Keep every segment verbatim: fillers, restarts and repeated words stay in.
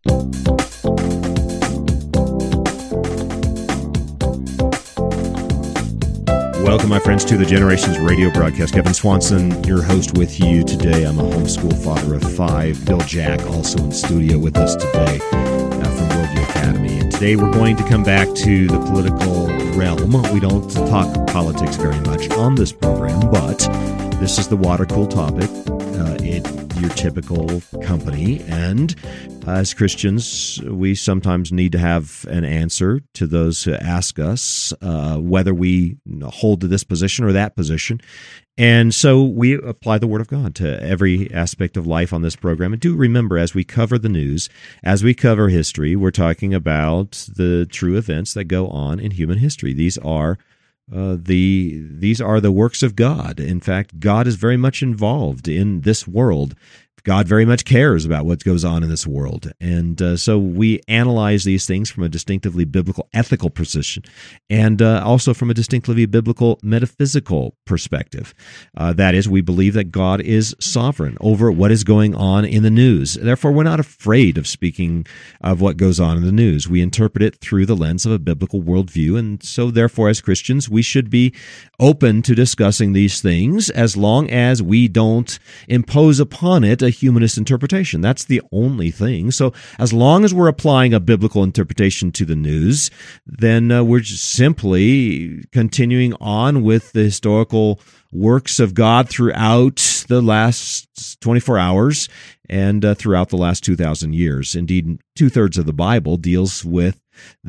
Welcome, my friends, to the Generations Radio broadcast. Kevin Swanson, your host with you today. I'm a homeschool father of five. Bill Jack, also in studio with us today uh, from Worldview Academy. And today we're going to come back to the political realm. We don't talk politics very much on this program, but this is the water-cooled topic. Uh, it, your typical company. And as Christians, we sometimes need to have an answer to those who ask us uh, whether we hold to this position or that position. And so we apply the Word of God to every aspect of life on this program. And do remember, as we cover the news, as we cover history, we're talking about the true events that go on in human history. These are Uh, the these are the works of God. In fact, God is very much involved in this world. God very much cares about what goes on in this world. And uh, so we analyze these things from a distinctively biblical ethical position and uh, also from a distinctively biblical metaphysical perspective. Uh, that is, we believe that God is sovereign over what is going on in the news. Therefore, we're not afraid of speaking of what goes on in the news. We interpret it through the lens of a biblical worldview. And so, therefore, as Christians, we should be open to discussing these things as long as we don't impose upon it a humanist interpretation. That's the only thing. So as long as we're applying a biblical interpretation to the news, then uh, we're just simply continuing on with the historical works of God throughout the last twenty-four hours and uh, throughout the last two thousand years. Indeed, two-thirds of the Bible deals with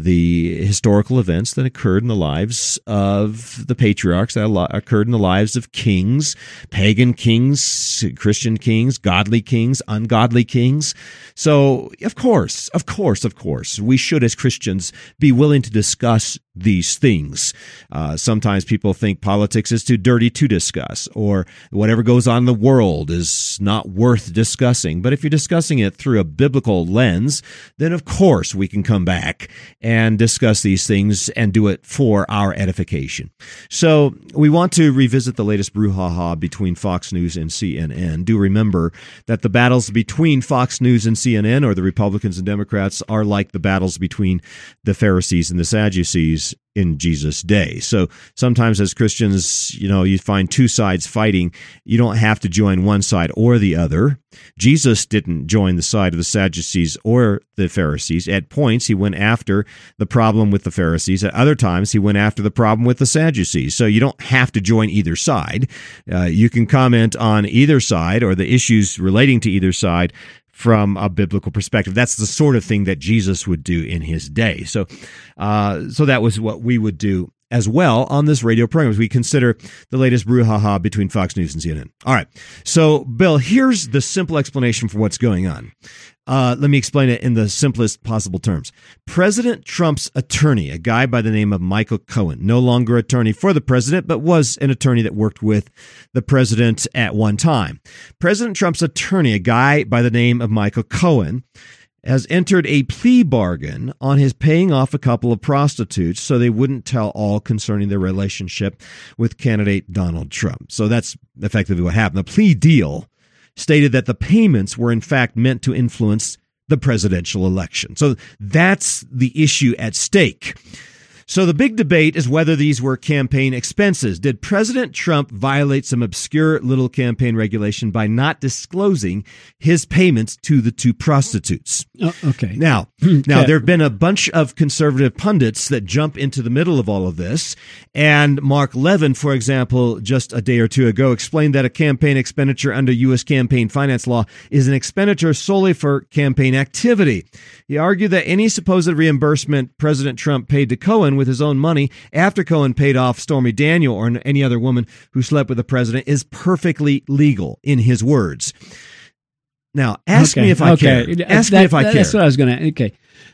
the historical events that occurred in the lives of the patriarchs, that occurred in the lives of kings, pagan kings, Christian kings, godly kings, ungodly kings. So, of course, of course, of course, we should, as Christians, be willing to discuss these things. Uh, sometimes people think politics is too dirty to discuss, or whatever goes on in the world is not worth discussing. But if you're discussing it through a biblical lens, then of course we can come back and discuss these things and do it for our edification. So we want to revisit the latest brouhaha between Fox News and C N N. Do remember that the battles between Fox News and C N N, or the Republicans and Democrats, are like the battles between the Pharisees and the Sadducees in Jesus' day. So sometimes as Christians, you know, you find two sides fighting. You don't have to join one side or the other. Jesus didn't join the side of the Sadducees or the Pharisees. At points, he went after the problem with the Pharisees. At other times, he went after the problem with the Sadducees. So you don't have to join either side. Uh, you can comment on either side or the issues relating to either side from a biblical perspective. That's the sort of thing that Jesus would do in his day. So, uh, so that was what we would do as well on this radio program as we consider the latest brouhaha between Fox News and C N N. All right. So, Bill, here's the simple explanation for what's going on. Uh, let me explain it in the simplest possible terms. President Trump's attorney, a guy by the name of Michael Cohen, no longer attorney for the president, but was an attorney that worked with the president at one time. President Trump's attorney, a guy by the name of Michael Cohen, has entered a plea bargain on his paying off a couple of prostitutes so they wouldn't tell all concerning their relationship with candidate Donald Trump. So that's effectively what happened. The plea deal stated that the payments were in fact meant to influence the presidential election. So that's the issue at stake. So the big debate is whether these were campaign expenses. Did President Trump violate some obscure little campaign regulation by not disclosing his payments to the two prostitutes? Oh, okay. Now, now there have been a bunch of conservative pundits that jump into the middle of all of this. And Mark Levin, for example, just a day or two ago, explained that a campaign expenditure under U S campaign finance law is an expenditure solely for campaign activity. He argued that any supposed reimbursement President Trump paid to Cohen with his own money after Cohen paid off Stormy Daniel or any other woman who slept with the president is perfectly legal, in his words. Now, ask okay. me if I okay. care. Ask that, me if I care. That's what I was going to. Okay.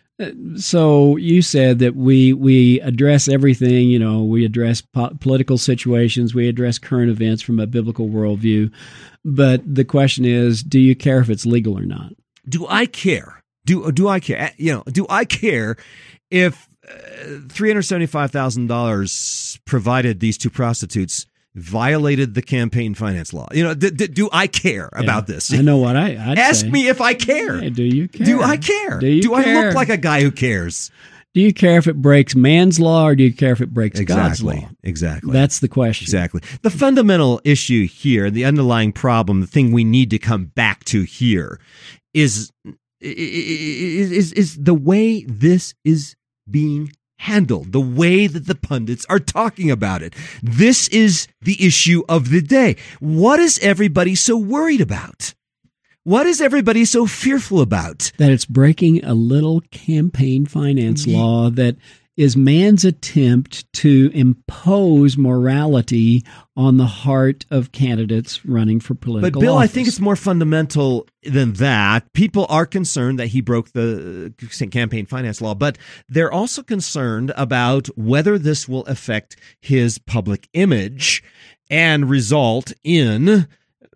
So you said that we we address everything, you know, we address po- political situations, we address current events from a biblical worldview. But the question is, do you care if it's legal or not? Do I care? Do do I care? You know, do I care if uh, three hundred seventy-five thousand dollars provided these two prostitutes violated the campaign finance law. You know, d- d- do I care yeah, about this? I know what I I'd Ask say. me if I care. Yeah, do you care? Do I care? Do, you do care? I look like a guy who cares? Do you care if it breaks man's law or do you care if it breaks exactly, God's law? Exactly. That's the question. Exactly. The fundamental issue here, the underlying problem, the thing we need to come back to here is is is, is the way this is being handled, the way that the pundits are talking about it. This is the issue of the day. What is everybody so worried about? What is everybody so fearful about? That it's breaking a little campaign finance law that is man's attempt to impose morality on the heart of candidates running for political But Bill, office. I think it's more fundamental than that. People are concerned that he broke the campaign finance law, but they're also concerned about whether this will affect his public image and result in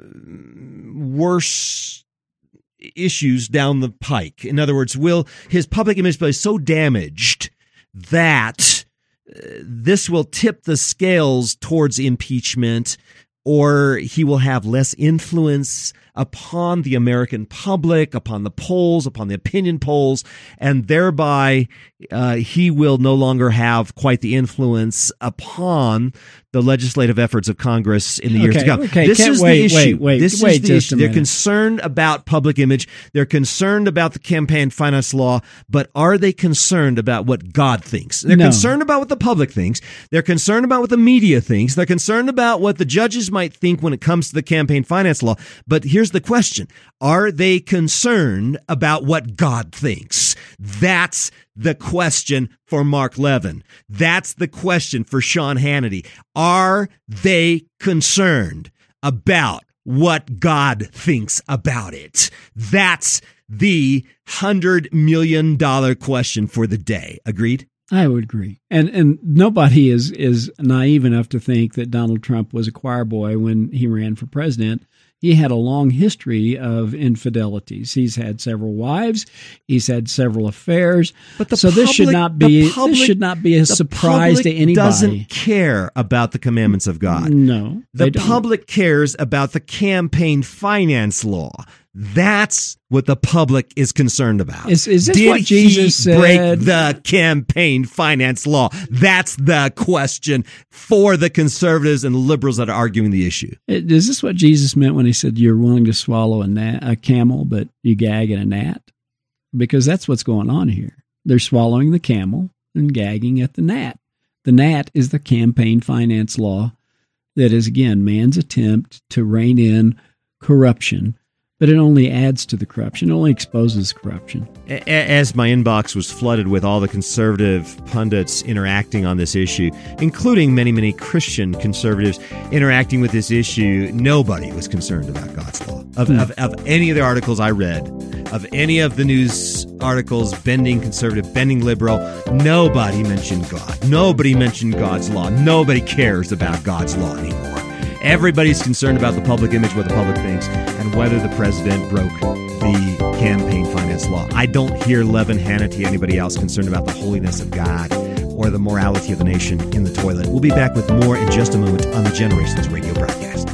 worse issues down the pike. In other words, will his public image be so damaged that uh, this will tip the scales towards impeachment, or he will have less influence upon the American public, upon the polls, upon the opinion polls, and thereby uh, he will no longer have quite the influence upon the legislative efforts of Congress in the years okay, to come. Okay, this is wait, the issue. Wait, wait, this wait is the just issue. a They're minute. concerned about public image. They're concerned about the campaign finance law, but are they concerned about what God thinks? They're No. concerned about what the public thinks. They're concerned about what the media thinks. They're concerned about what the judges might think when it comes to the campaign finance law. But here's the question. Are they concerned about what God thinks? That's the question for Mark Levin. That's the question for Sean Hannity. Are they concerned about what God thinks about it? That's the hundred million dollar question for the day. Agreed? I would agree. And and nobody is is naive enough to think that Donald Trump was a choir boy when he ran for president. He had a long history of infidelities. He's had several wives. He's had several affairs. But the so public, this should not be public, this should not be a surprise to anybody. Doesn't care about the commandments of God. No, the don't. public cares about the campaign finance law. That's what the public is concerned about. Is, is this Did what Jesus he said? break the campaign finance law? That's the question for the conservatives and liberals that are arguing the issue. Is this what Jesus meant when he said you're willing to swallow a, gnat, a camel, but you gag at a gnat? Because that's what's going on here. They're swallowing the camel and gagging at the gnat. The gnat is the campaign finance law that is, again, man's attempt to rein in corruption. But it only adds to the corruption. It only exposes corruption. As my inbox was flooded with all the conservative pundits interacting on this issue, including many, many Christian conservatives interacting with this issue, nobody was concerned about God's law. Of, Hmm. of, of any of the articles I read, of any of the news articles, bending conservative, bending liberal, nobody mentioned God. Nobody mentioned God's law. Nobody cares about God's law anymore. Everybody's concerned about the public image, what the public thinks, and whether the president broke the campaign finance law. I don't hear Levin, Hannity, anybody else concerned about the holiness of God or the morality of the nation in the toilet. We'll be back with more in just a moment on the Generations Radio broadcast.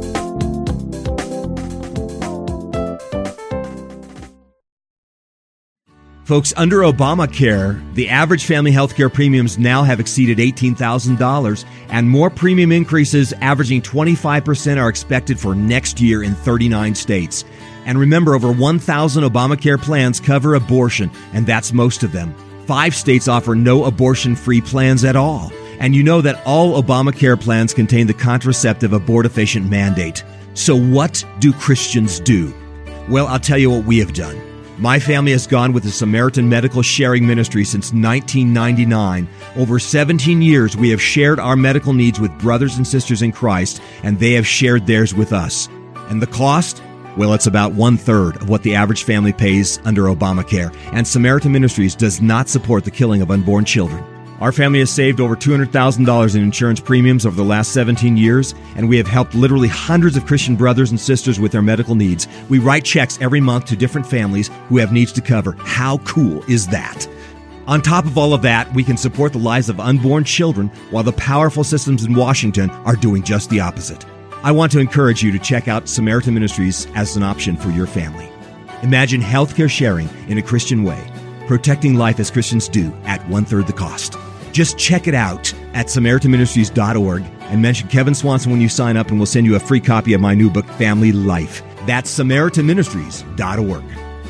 Folks, under Obamacare, the average family health care premiums now have exceeded eighteen thousand dollars, and more premium increases averaging twenty-five percent are expected for next year in thirty-nine states. And remember, over one thousand Obamacare plans cover abortion, and that's most of them. Five states offer no abortion-free plans at all. And you know that all Obamacare plans contain the contraceptive abortifacient mandate. So what do Christians do? Well, I'll tell you what we have done. My family has gone with the Samaritan Medical Sharing Ministry since nineteen ninety-nine. Over seventeen years, we have shared our medical needs with brothers and sisters in Christ, and they have shared theirs with us. And the cost? Well, it's about one-third of what the average family pays under Obamacare. And Samaritan Ministries does not support the killing of unborn children. Our family has saved over two hundred thousand dollars in insurance premiums over the last seventeen years, and we have helped literally hundreds of Christian brothers and sisters with their medical needs. We write checks every month to different families who have needs to cover. How cool is that? On top of all of that, we can support the lives of unborn children while the powerful systems in Washington are doing just the opposite. I want to encourage you to check out Samaritan Ministries as an option for your family. Imagine healthcare sharing in a Christian way, protecting life as Christians do at one-third the cost. Just check it out at samaritan ministries dot org and mention Kevin Swanson when you sign up, and we'll send you a free copy of my new book, Family Life. That's samaritan ministries dot org.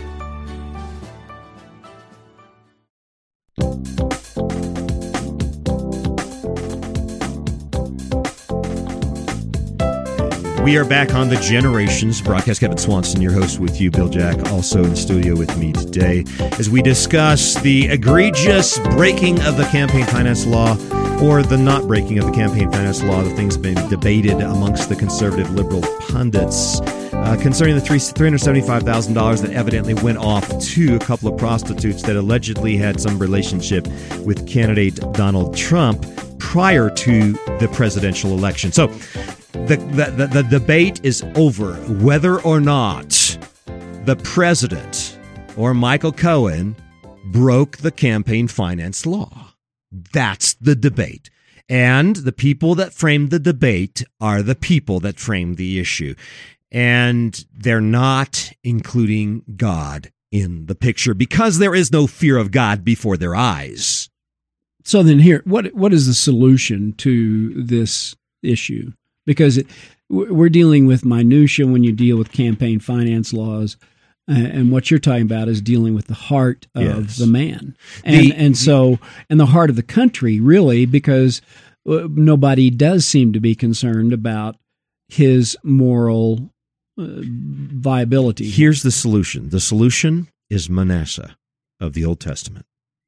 We are back on The Generations broadcast. Kevin Swanson, your host, with you. Bill Jack, also in the studio with me today, as we discuss the egregious breaking of the campaign finance law, or the not breaking of the campaign finance law, the things being debated amongst the conservative liberal pundits uh, concerning the three hundred seventy-five thousand dollars that evidently went off to a couple of prostitutes that allegedly had some relationship with candidate Donald Trump prior to the presidential election. So The, the, the debate is over whether or not the president or Michael Cohen broke the campaign finance law. That's the debate. And the people that framed the debate are the people that framed the issue. And they're not including God in the picture because there is no fear of God before their eyes. So then here, what what is the solution to this issue? Because it, we're dealing with minutia when you deal with campaign finance laws, uh, and what you're talking about is dealing with the heart of yes. the man, and the, and so and the heart of the country, really, because nobody does seem to be concerned about his moral uh, viability. Here's the solution. The solution is Manasseh of the Old Testament.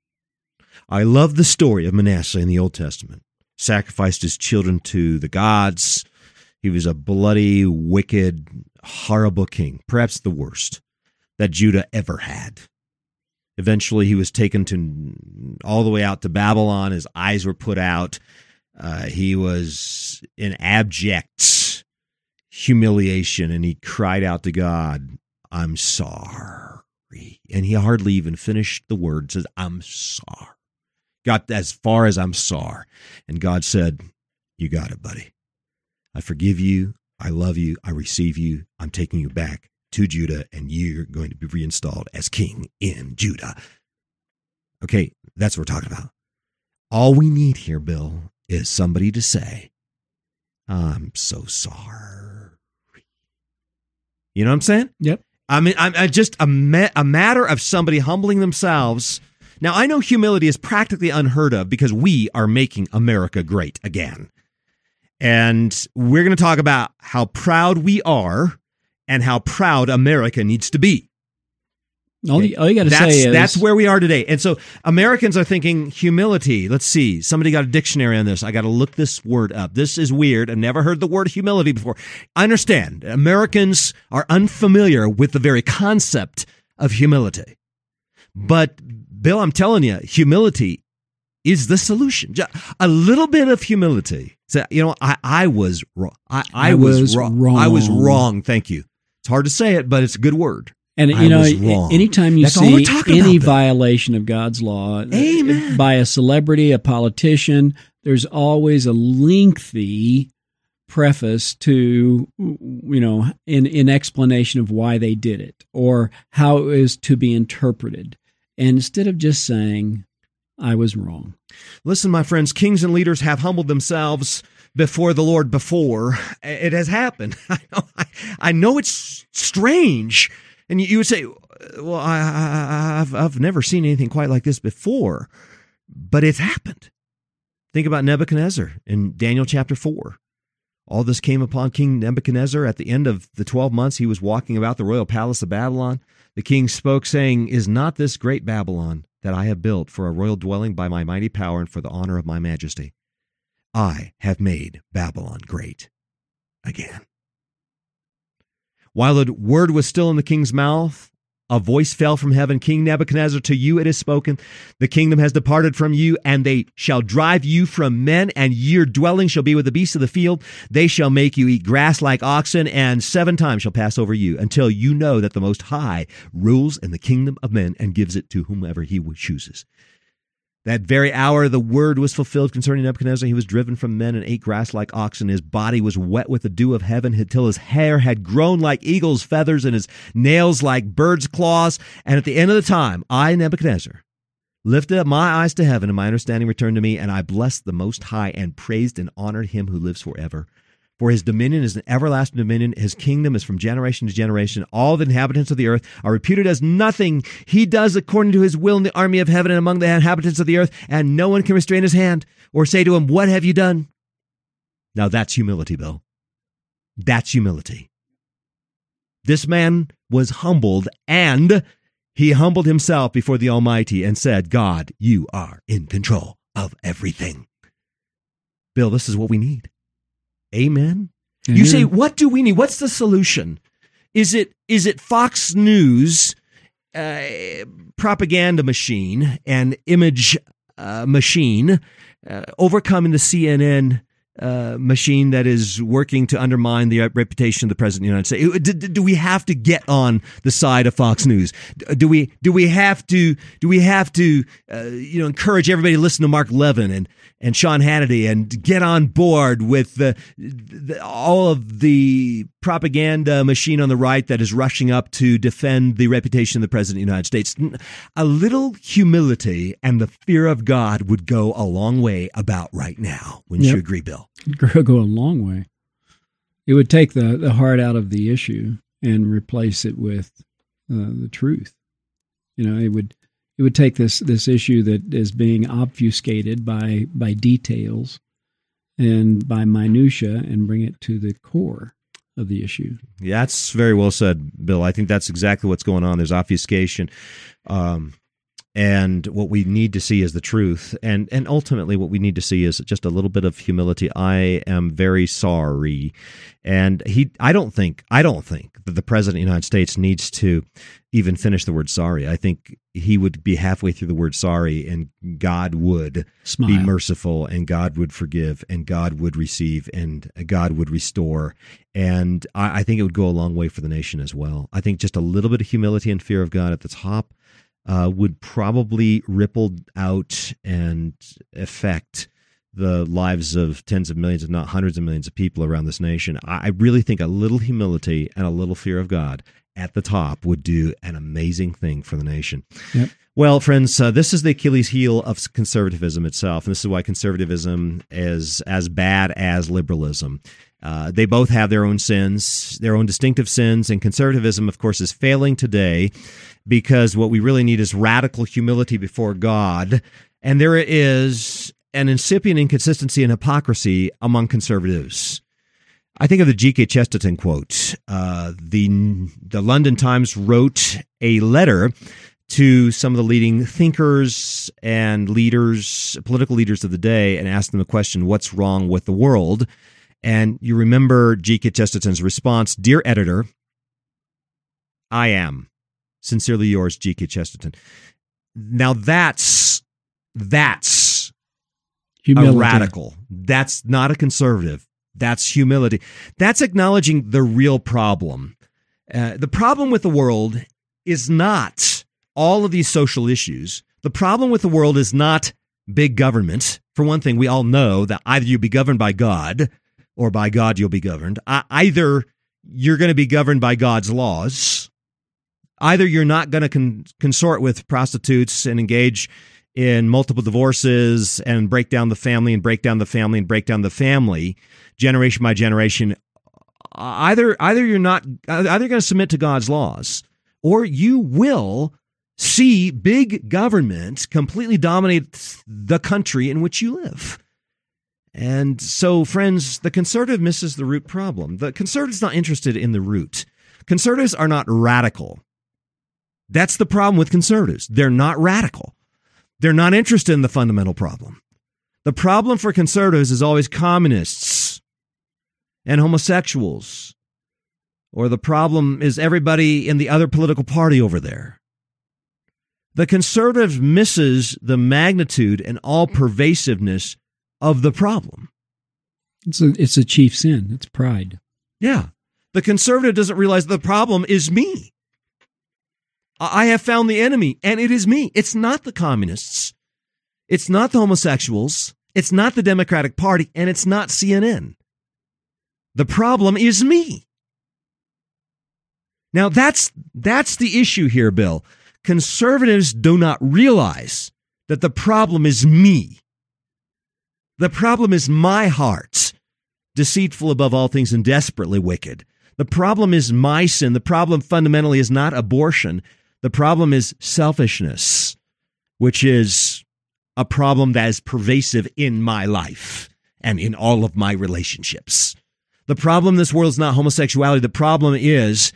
I love the story of Manasseh in the Old Testament. Sacrificed his children to the gods. He was a bloody, wicked, horrible king, perhaps the worst that Judah ever had. Eventually, he was taken to all the way out to Babylon. His eyes were put out. Uh, he was in abject humiliation, and he cried out to God, "I'm sorry." And he hardly even finished the words, says, "I'm sorry." Got as far as "I'm sorry." And God said, "You got it, buddy. I forgive you. I love you. I receive you. I'm taking you back to Judah, and you're going to be reinstalled as king in Judah." Okay, that's what we're talking about. All we need here, Bill, is somebody to say, "I'm so sorry." You know what I'm saying? Yep. I mean, I'm I just a, ma- a matter of somebody humbling themselves. Now, I know humility is practically unheard of because we are making America great again. And we're going to talk about how proud we are and how proud America needs to be. All you, all you got to say is... That's where we are today. And so Americans are thinking humility. Let's see. Somebody got a dictionary on this. I got to look this word up. This is weird. I've never heard the word humility before. I understand. Americans are unfamiliar with the very concept of humility. But Bill, I'm telling you, humility is the solution. A little bit of humility. So, you know, I, I was wrong. I, I, I was, was wrong. wrong. I was wrong. Thank you. It's hard to say it, but it's a good word. And, you I know, anytime you That's see any violation of God's law Amen. by a celebrity, a politician, there's always a lengthy preface to, you know, in, in explanation of why they did it or how it is to be interpreted. And instead of just saying, "I was wrong." Listen, my friends, kings and leaders have humbled themselves before the Lord before. It has happened. I know, I, I know it's strange. And you, you would say, well, I, I, I've, I've never seen anything quite like this before. But it's happened. Think about Nebuchadnezzar in Daniel chapter four. All this came upon King Nebuchadnezzar at the end of the twelve months he was walking about the royal palace of Babylon. The king spoke, saying, "Is not this great Babylon that I have built for a royal dwelling by my mighty power and for the honor of my majesty? I have made Babylon great again." While the word was still in the king's mouth, a voice fell from heaven, "King Nebuchadnezzar, to you it is spoken. The kingdom has departed from you, and they shall drive you from men, and your dwelling shall be with the beasts of the field. They shall make you eat grass like oxen, and seven times shall pass over you, until you know that the Most High rules in the kingdom of men and gives it to whomever he chooses." That very hour the word was fulfilled concerning Nebuchadnezzar. He was driven from men and ate grass like oxen. His body was wet with the dew of heaven until his hair had grown like eagle's feathers and his nails like bird's claws. And at the end of the time, I, Nebuchadnezzar, lifted up my eyes to heaven, and my understanding returned to me, and I blessed the Most High and praised and honored him who lives forever. For his dominion is an everlasting dominion. His kingdom is from generation to generation. All the inhabitants of the earth are reputed as nothing. He does according to his will in the army of heaven and among the inhabitants of the earth, and no one can restrain his hand or say to him, what have you done? Now that's humility, Bill. That's humility. This man was humbled, and he humbled himself before the Almighty and said, God, you are in control of everything. Bill, this is what we need. Amen. Mm-hmm. You say, what do we need? What's the solution? Is it is it Fox News uh, propaganda machine and image uh, machine uh, overcoming the C N N uh, machine that is working to undermine the reputation of the President of the United States? Do, do we have to get on the side of Fox News? Do we do we have to do we have to uh, you know encourage everybody to listen to Mark Levin and and Sean Hannity and get on board with the, the, all of the propaganda machine on the right that is rushing up to defend the reputation of the President of the United States? A little humility and the fear of God would go a long way about right now. Wouldn't yep. you agree, Bill? It would go a long way. It would take the, the heart out of the issue and replace it with uh, the truth. You know, it would it would take this this issue that is being obfuscated by by details and by minutia and bring it to the core of the issue. Yeah, that's very well said, Bill. I think that's exactly what's going on. There's obfuscation. Um, and what we need to see is the truth. And and ultimately what we need to see is just a little bit of humility. I am very sorry. And he I don't think I don't think that the President of the United States needs to even finish the word sorry. I think he would be halfway through the word sorry, and God would Smile. be merciful, and God would forgive, and God would receive, and God would restore. And I, I think it would go a long way for the nation as well. I think just a little bit of humility and fear of God at the top uh, would probably ripple out and affect the lives of tens of millions, if not hundreds of millions of people around this nation. I really think a little humility and a little fear of God at the top would do an amazing thing for the nation. Yep. Well, friends, uh, this is the Achilles heel of conservatism itself, and this is why conservatism is as bad as liberalism. Uh, they both have their own sins, their own distinctive sins, and conservatism, of course, is failing today because what we really need is radical humility before God, and there is an incipient inconsistency and hypocrisy among conservatives. I think of the G K Chesterton quote. Uh, the the London Times wrote a letter to some of the leading thinkers and leaders, political leaders of the day, and asked them a question: what's wrong with the world? And you remember G K Chesterton's response: "Dear editor, I am sincerely yours, G K Chesterton." Now that's that's humility. A radical. That's not a conservative. That's humility. That's acknowledging the real problem. Uh, the problem with the world is not all of these social issues. The problem with the world is not big government. For one thing, we all know that either you be governed by God or by God you'll be governed. Uh, either you're going to be governed by God's laws. Either you're not going to con- consort with prostitutes and engage in multiple divorces and break down the family and break down the family and break down the family generation by generation. Either either you're not either you're going to submit to God's laws, or you will see big government completely dominate the country in which you live. And so, friends, the conservative misses the root problem. The conservative's not interested in the root. Conservatives are not radical. That's the problem with conservatives. They're not radical. They're not interested in the fundamental problem. The problem for conservatives is always communists and homosexuals, or the problem is everybody in the other political party over there. The conservative misses the magnitude and all-pervasiveness of the problem. It's a, it's a chief sin. It's pride. Yeah. The conservative doesn't realize the problem is me. I have found the enemy, and it is me. It's not the communists. It's not the homosexuals. It's not the Democratic Party, and it's not C N N. The problem is me. Now, that's that's the issue here, Bill. Conservatives do not realize that the problem is me. The problem is my heart, deceitful above all things and desperately wicked. The problem is my sin. The problem fundamentally is not abortion. The problem is selfishness, which is a problem that is pervasive in my life and in all of my relationships. The problem in this world is not homosexuality. The problem is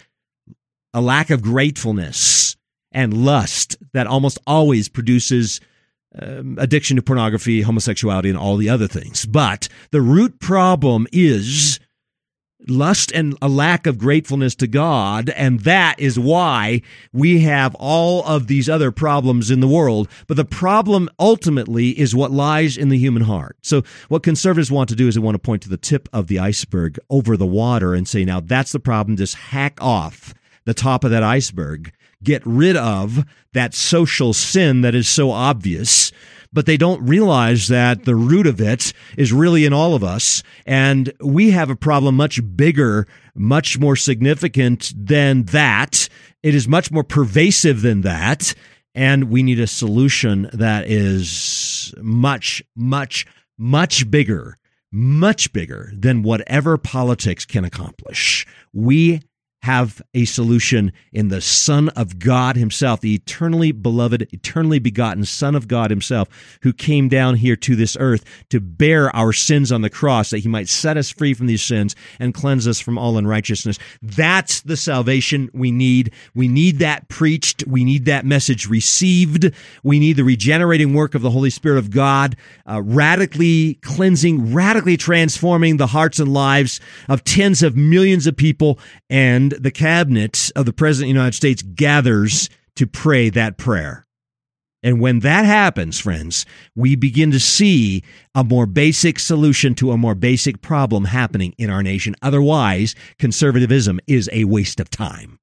a lack of gratefulness and lust that almost always produces um, addiction to pornography, homosexuality, and all the other things. But the root problem is lust and a lack of gratefulness to God, and that is why we have all of these other problems in the world. But the problem ultimately is what lies in the human heart. So what conservatives want to do is they want to point to the tip of the iceberg over the water and say, now that's the problem, just hack off the top of that iceberg, get rid of that social sin that is so obvious. But they don't realize that the root of it is really in all of us. And we have a problem much bigger, much more significant than that. It is much more pervasive than that. And we need a solution that is much, much, much bigger, much bigger than whatever politics can accomplish. We have a solution in the Son of God himself, the eternally beloved, eternally begotten Son of God himself, who came down here to this earth to bear our sins on the cross, that he might set us free from these sins and cleanse us from all unrighteousness. That's the salvation we need. We need that preached. We need that message received. We need the regenerating work of the Holy Spirit of God, uh, radically cleansing, radically transforming the hearts and lives of tens of millions of people. And the cabinet of the President of the United States gathers to pray that prayer. And when that happens, friends, we begin to see a more basic solution to a more basic problem happening in our nation. Otherwise, conservatism is a waste of time.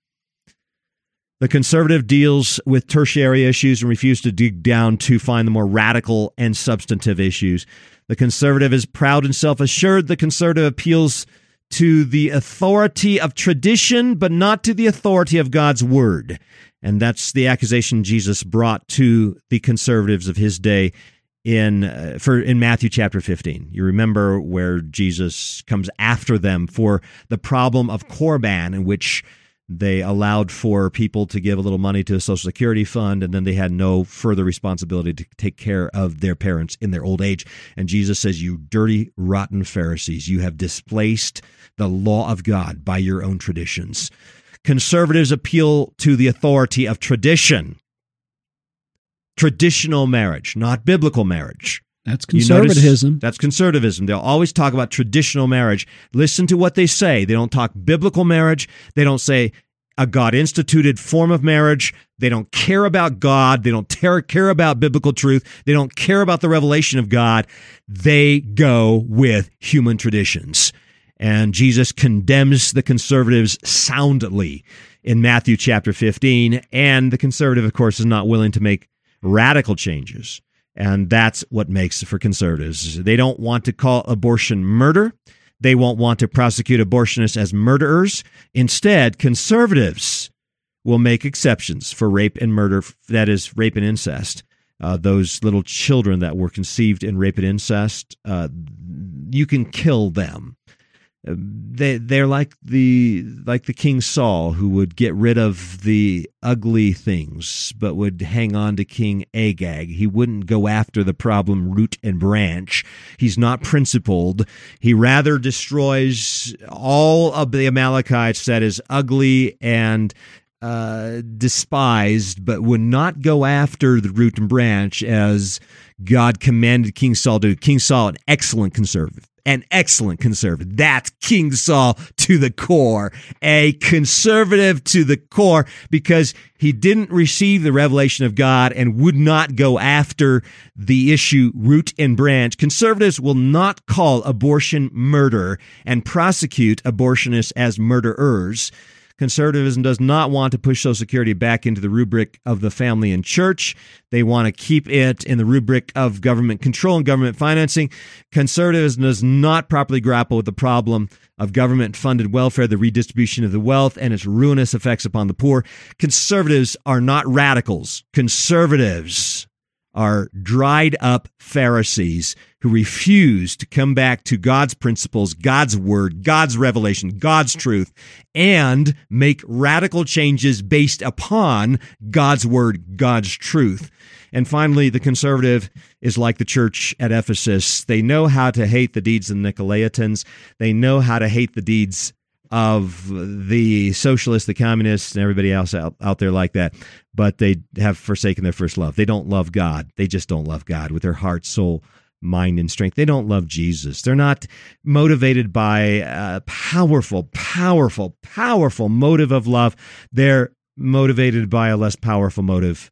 The conservative deals with tertiary issues and refuses to dig down to find the more radical and substantive issues. The conservative is proud and self-assured. The conservative appeals to the authority of tradition, but not to the authority of God's word. And that's the accusation Jesus brought to the conservatives of his day in uh, for in Matthew chapter fifteen. You remember where Jesus comes after them for the problem of Corban, in which they allowed for people to give a little money to a Social Security fund, and then they had no further responsibility to take care of their parents in their old age. And Jesus says, you dirty, rotten Pharisees, you have displaced the law of God by your own traditions. Conservatives appeal to the authority of tradition. Traditional marriage, not biblical marriage. That's conservatism. Notice, that's conservatism. They'll always talk about traditional marriage. Listen to what they say. They don't talk biblical marriage. They don't say a God-instituted form of marriage. They don't care about God. They don't ter- care about biblical truth. They don't care about the revelation of God. They go with human traditions. And Jesus condemns the conservatives soundly in Matthew chapter fifteen. And the conservative, of course, is not willing to make radical changes. And that's what makes for conservatives. They don't want to call abortion murder. They won't want to prosecute abortionists as murderers. Instead, conservatives will make exceptions for rape and murder, that is, rape and incest. Uh, those little children that were conceived in rape and incest, uh, you can kill them. They they're like the like the King Saul, who would get rid of the ugly things but would hang on to King Agag. He wouldn't go after the problem root and branch. He's not principled. He rather destroys all of the Amalekites that is ugly and uh, despised, but would not go after the root and branch as God commanded King Saul to do. King Saul, an excellent conservative. An excellent conservative. That's King Saul to the core. A conservative to the core, because he didn't receive the revelation of God and would not go after the issue root and branch. Conservatives will not call abortion murder and prosecute abortionists as murderers. Conservatism does not want to push Social Security back into the rubric of the family and church. They want to keep it in the rubric of government control and government financing. Conservatism does not properly grapple with the problem of government-funded welfare, the redistribution of the wealth, and its ruinous effects upon the poor. Conservatives are not radicals. Conservatives are dried-up Pharisees who refuse to come back to God's principles, God's word, God's revelation, God's truth, and make radical changes based upon God's word, God's truth. And finally, the conservative is like the church at Ephesus. They know how to hate the deeds of the Nicolaitans. They know how to hate the deeds of the socialists, the communists, and everybody else out, out there like that. But they have forsaken their first love. They don't love God. They just don't love God with their heart, soul, mind, and strength. They don't love Jesus. They're not motivated by a powerful, powerful, powerful motive of love. They're motivated by a less powerful motive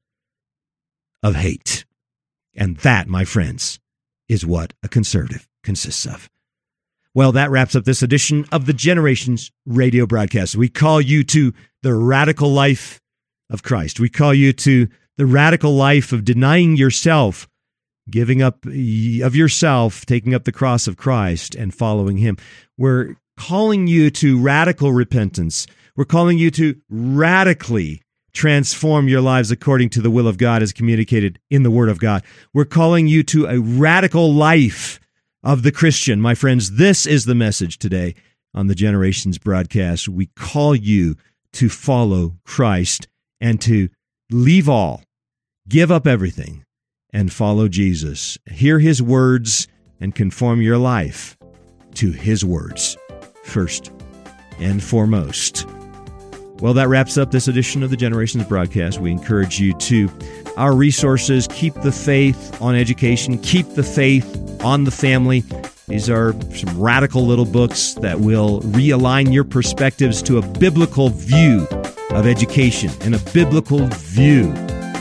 of hate. And that, my friends, is what a conservative consists of. Well, that wraps up this edition of the Generations radio broadcast. We call you to the radical life of Christ. We call you to the radical life of denying yourself, giving up of yourself, taking up the cross of Christ and following him. We're calling you to radical repentance. We're calling you to radically transform your lives according to the will of God as communicated in the Word of God. We're calling you to a radical life of the Christian. My friends, this is the message today on the Generations broadcast. We call you to follow Christ and to leave all, give up everything, and follow Jesus. Hear his words and conform your life to his words first and foremost. Well, that wraps up this edition of the Generations broadcast. We encourage you to our resources. Keep the faith on education. Keep the faith on the family. These are some radical little books that will realign your perspectives to a biblical view of education and a biblical view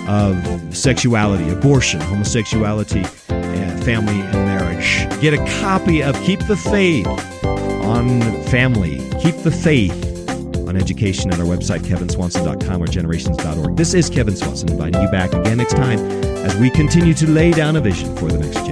of sexuality, abortion, homosexuality, and family and marriage. Get a copy of Keep the Faith on Family. Keep the Faith on education at our website, kevin swanson dot com or generations dot org. This is Kevin Swanson inviting you back again next time as we continue to lay down a vision for the next generation.